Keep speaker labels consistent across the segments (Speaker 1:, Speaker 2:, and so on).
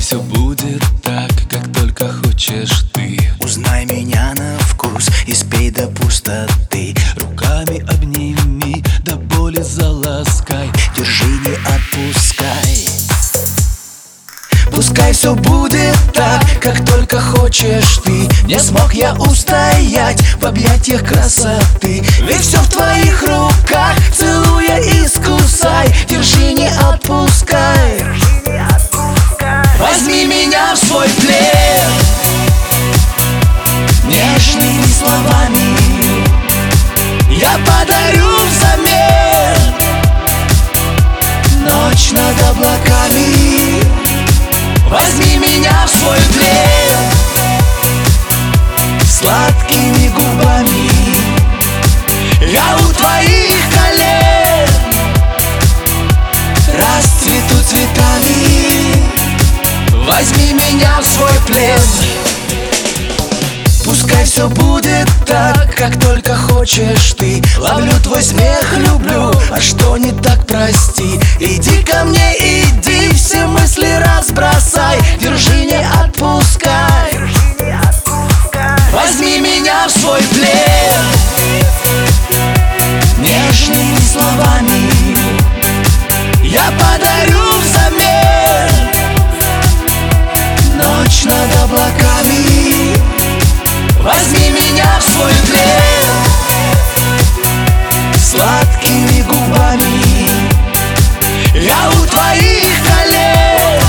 Speaker 1: все будет так, как только хочешь ты.
Speaker 2: Узнай меня на вкус и спей до пустоты.
Speaker 1: Руками обними, до боли заласкай.
Speaker 2: Держи, не отпускай. Пускай все будет так, как только хочешь ты. Не смог я устоять в объятиях красоты. Ведь все в твоих руках, целуя искусай. Держи, не отпускай. Возьми меня в свой плен. Нежными словами я подарю взамен ночь над облаками. Возьми меня в свой плен. Сладкими губами я у твоих колен расцвету цветами. Возьми меня в свой плен. Пускай все будет так, как только хочешь ты. Ловлю твой смех, люблю, а что не так, прости. Иди ко мне, иди, все мысли разбросай. Держи, не отпускай. Возьми меня в свой плен. Нежными словами я подарю взамен ночь над облаками. Возьми меня в свой плен. Сладкими губами я у твоих колен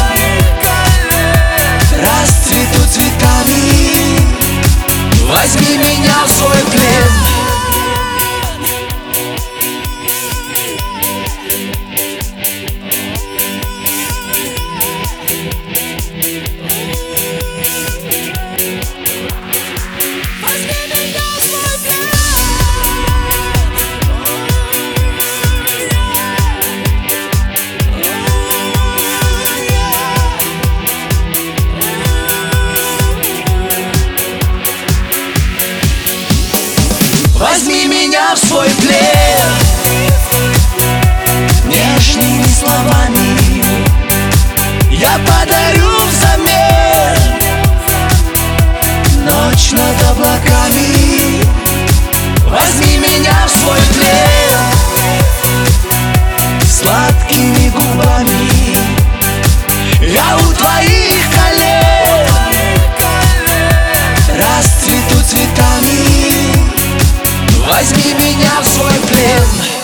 Speaker 2: расцвету цветами. Возьми меня в свой плен. Возьми меня в свой плен. Нежными словами я подарю взамен ночь над облаками. Возьми меня в свой плен. Сладкими губами я у твоих колен расцвету цветами. Возьми меня в свой плен.